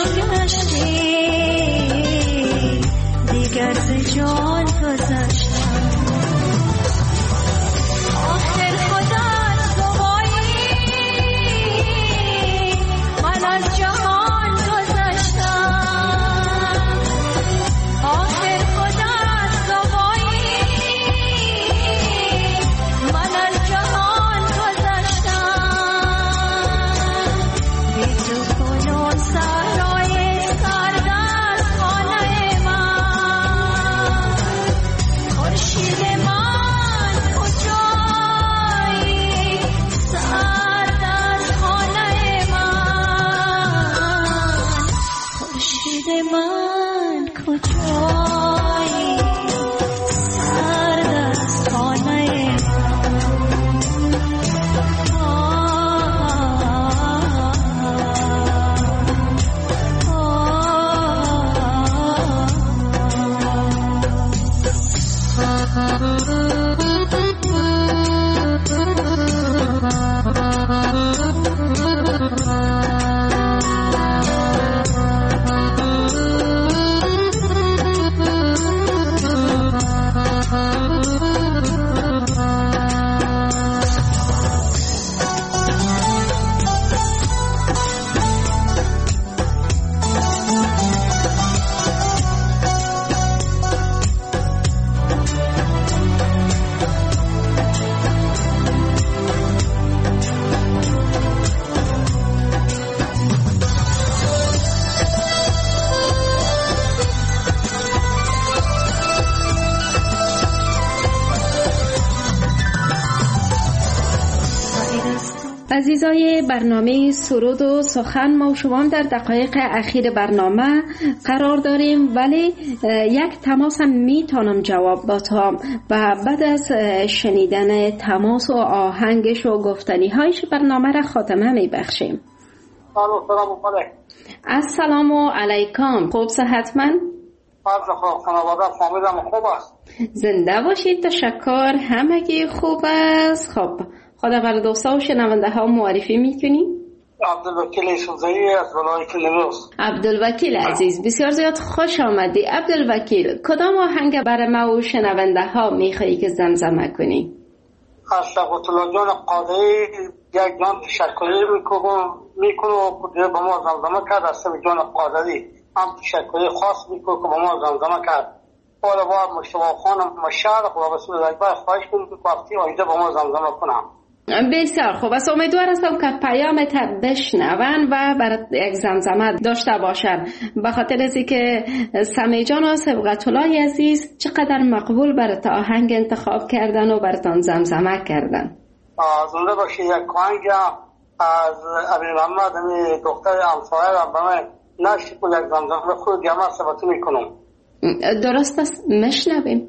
گشتی دیگر ز جان گذشتم آخر خودت گوایی من از جهان گذشتم آخر خودت گوایی من از جهان گذشتم بی تو کنون صحرای سرد از خانه من خورشید من کجایی سرد از خانه من خورشید من کجایی سرد از خانه عزیزای برنامه سرود و سخن، ما و شما در دقایق اخیر برنامه قرار داریم، ولی یک تماس هم میتونم جواب بدم و بعد از شنیدن تماس و آهنگش و گفتنی هایش برنامه را خاتمه میبخشیم. سلام علیکم. السلام علیکم. خوب صحتمند؟ فرض خوب، خانواده فامیلم خوب است. زنده باشید. تشکر، همگی خوب است. خب خدا بر دوستا و شنونده ها معرفی میکنی؟ عبدالوکیل سوزایی از ولایت نیمروز. عبدالوکیل عزیز، بسیار زیاد خوش آمدی. عبدالوکیل، کدام آهنگ برای ما و شنونده ها میخوایی که زمزمه کنی؟ از شقوت الله جان قادری یک جان تشکری میکنم میکنم که با ما زمزمه کرد. از جان قادری هم تشکری خاص میکنم که با ما زمزمه کرد. حالا با مشتبه خانم مشرق و رسول اکبر خواهش کنم که وقتی آیده با ما زمزمه کنم. بسیار خوب است. امیدوار هستم که پیامت بشنون و برای یک زمزمه داشته باشن، به خاطر از اینکه سمی جان و صبغت الله عزیز چقدر مقبول برات آهنگ انتخاب کردن و براتون زمزمه کردن. زنده باشی. یک آهنگ از ابی محمد دختر همسایه‌ام به من نشد و یک زمزمه خود گمه ثبت میکنم. درست است، مشنویم.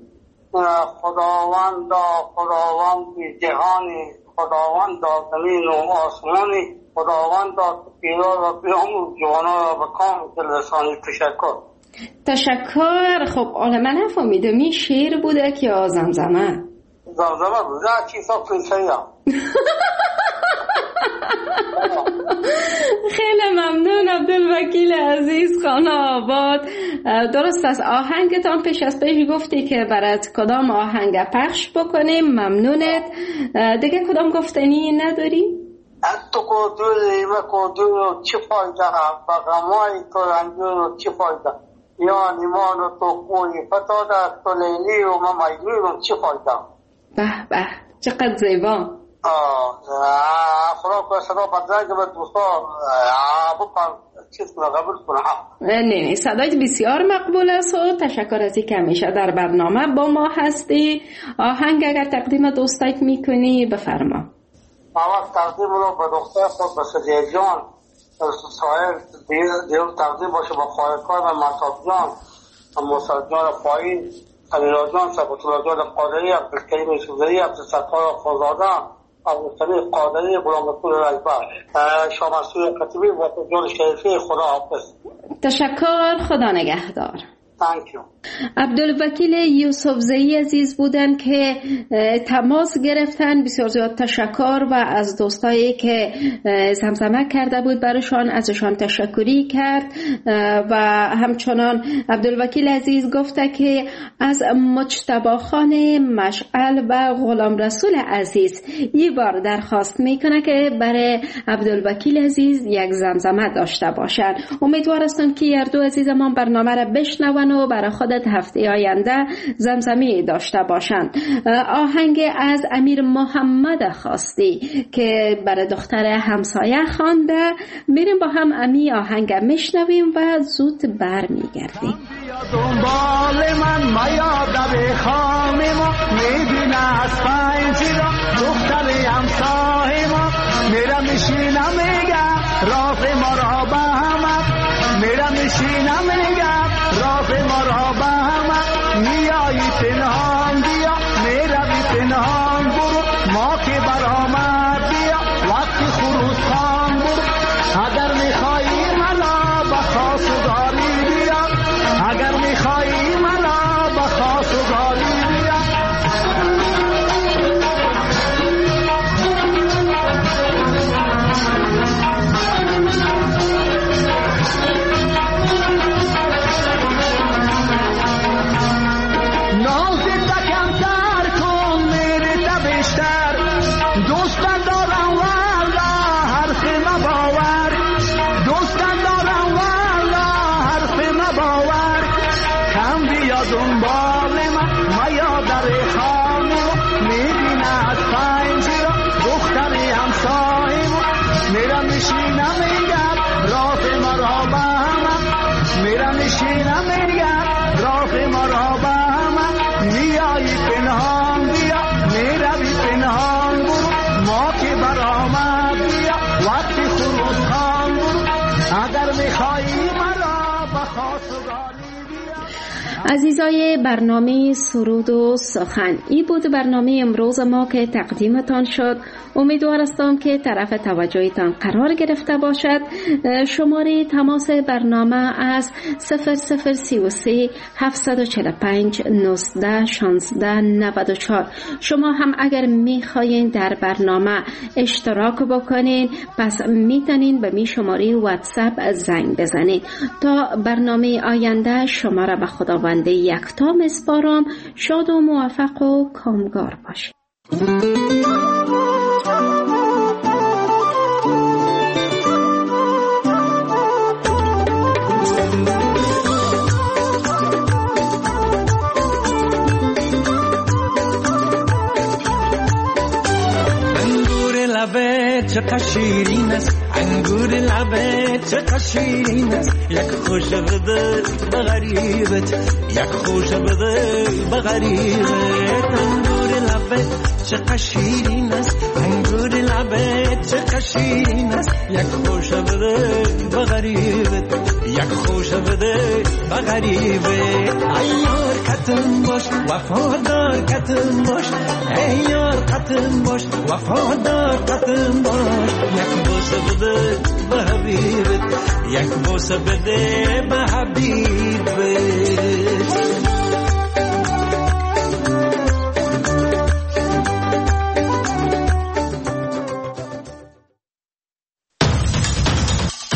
خداوند خداوند جهانی، خداوند زمین و آسمانی، خداوند پیرا و پیام جوانا را بکام دلرسانی. تشکر. تشکر. خب حالا من نفهمیدم این شعر بوده که یا زمزمه؟ زمزمه بوده. چیزا کنسایی هم. خیلی ممنون عبدالوکیل عزیز خانه آباد. درست است، آهنگتان پیش از پیش گفتی که برات کدام آهنگ پخش بکنیم. ممنونت. دیگه کدام گفتنی نداری؟ تو کدوری و کدور چی فایده با غمای تو رنجور چی فایده یا نیمان و تو خوی فتا در تو لیلی و ما مایلون چی فایده. به به چقدر زیبا. خدا که صدا بدرنگ به دوستا بکن چیز کنه قبول کنه. نه نه صدایت بسیار مقبول است و تشکر از اینکه همیشه در برنامه با ما هستی. آهنگ اگر تقدیم دوستایت میکنی بفرما. اول تقدیم رو به دختر خود به صدیه جان سایر دیو تقدیم باشه با خواهکار و محتاب جان موسیقی جان پایین امیرا جان ثبت الله جان قادری عبدالکریم سوزایی عبدالستار خوزاده عبدالسمیع قادری غلامرسول اکبر شامسوی کتیبی و جان شریفی. خدا حافظ. تشکر. خدا نگهدار. Thank you. عبدالوکیل یوسفزئی عزیز بودن که تماس گرفتن. بسیار زیاد تشکر و از دوستایی که زمزمه کرده بود برشان ازشان تشکری کرد. و همچنان عبدالوکیل عزیز گفته که از مجتبی خان مشعل و غلام رسول عزیز یه بار درخواست میکنه که برای عبدالوکیل عزیز یک زمزمه داشته باشن. امیدوار هستم که هر دو عزیزمان برنامه را بشنون و برای خودت هفته آینده زمزمه داشته باشند. آهنگ از امیر محمد خواستی که برای دختر همسایه خوانده. میریم با هم امی آهنگ میشنویم و زود برمیگردیم. دنبال من میاد به خانه ما میبینه از پنجی را دختر همسایه ما میرم میشینم میگم راه ما را به همه میرم میشینم میگم راه ما را به همه میایی پنهان بیا میروی پنهان برو ما که برآمد بیا وقتی خروس خان برو اگر میخوایی ملا بخواست و داری بیا اگر میخوایی ملا بخواست و داری بیا دنبال من میا در خانه میبینه از پنجی را دختر همسایه میرم میشینم میگم راه ما را به همه میرم میشینم میگم راه ما را به همه میایی پنهان بیا میروی پنهان برو ما که برآمد بیا وقتی خروس خان برو اگر میخوایی مرا بخواست و عزیزای برنامه سرود و سخن، ای بود برنامه امروز ما که تقدیمتان شد. امیدوار هستم که طرف توجهتان قرار گرفته باشد. شماره تماس برنامه از صفر صفر سی و سه هفتصد و چهل و پنج نوزده شانزده نود و چهار. شما هم اگر میخواین در برنامه اشتراک بکنین پس میتونین به می شماره واتساپ زنگ بزنین. تا برنامه آینده شما را به خداوند یکتا میسپارم. شاد و موفق و کامگار باشید. چقدر شیرین است انگور لبت، چقدر شیرین است یک خوش بده به غریبت، یک خوش بده به غریبت. انگور لبت چقدر شیرین است انگور لبت، چقدر شیرین است یک خوش بده به غریبت، یک خوش بده به غریبت. ایار کتن باش وفادار کتن باش، ایار کتن باش وفادار کتن باش. یک بوسه بده به حبیبت، یک بوسه بده به حبیبت.